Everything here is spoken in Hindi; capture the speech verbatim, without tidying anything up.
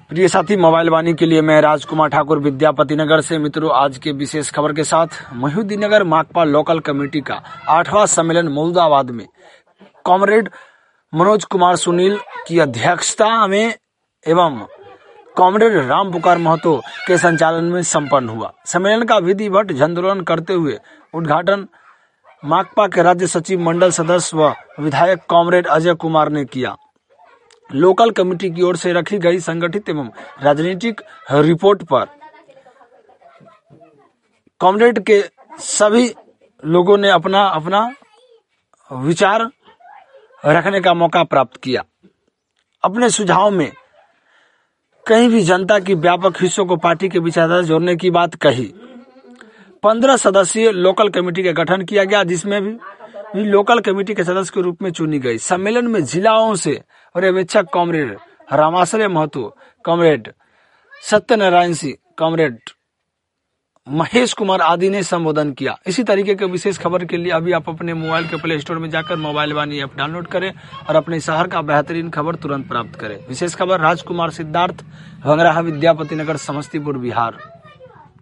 प्रिय साथी, मोबाइल वाणी के लिए मैं राजकुमार ठाकुर विद्यापति नगर से। मित्रों, आज के विशेष खबर के साथ मोहिउद्दीननगर माकपा लोकल कमेटी का आठवां सम्मेलन मौलूदाबाद में कॉमरेड मनोज कुमार सुनील की अध्यक्षता में एवं कॉमरेड राम पुकार महतो के संचालन में संपन्न हुआ। सम्मेलन का विधिवत झंडोत्तोलन करते हुए उद्घाटन माकपा के राज्य सचिव मंडल सदस्य व विधायक कॉमरेड अजय कुमार ने किया। लोकल कमेटी की ओर से रखी गई संगठित एवं राजनीतिक रिपोर्ट पर कॉमरेड के सभी लोगों ने अपना अपना विचार रखने का मौका प्राप्त किया। अपने सुझाव में कहीं भी जनता की व्यापक हिस्सों को पार्टी के विचारधारा जोड़ने की बात कही। पंद्रह सदस्यीय लोकल कमेटी का गठन किया गया, जिसमें भी, भी लोकल कमेटी के सदस्य के रूप में चुनी गई। सम्मेलन में जिलाओं से पर्यवेक्षक comrade Ramashray Mahato, comrade Satyanarayan Singh, comrade Mahesh Kumar आदि ने संबोधन किया। इसी तरीके के विशेष खबर के लिए अभी आप अपने मोबाइल के प्ले स्टोर में जाकर मोबाइल वाणी ऐप डाउनलोड करें और अपने शहर का बेहतरीन खबर तुरंत प्राप्त करें। विशेष खबर राजकुमार सिद्धार्थ, भंगराहा, विद्यापति नगर, समस्तीपुर, बिहार।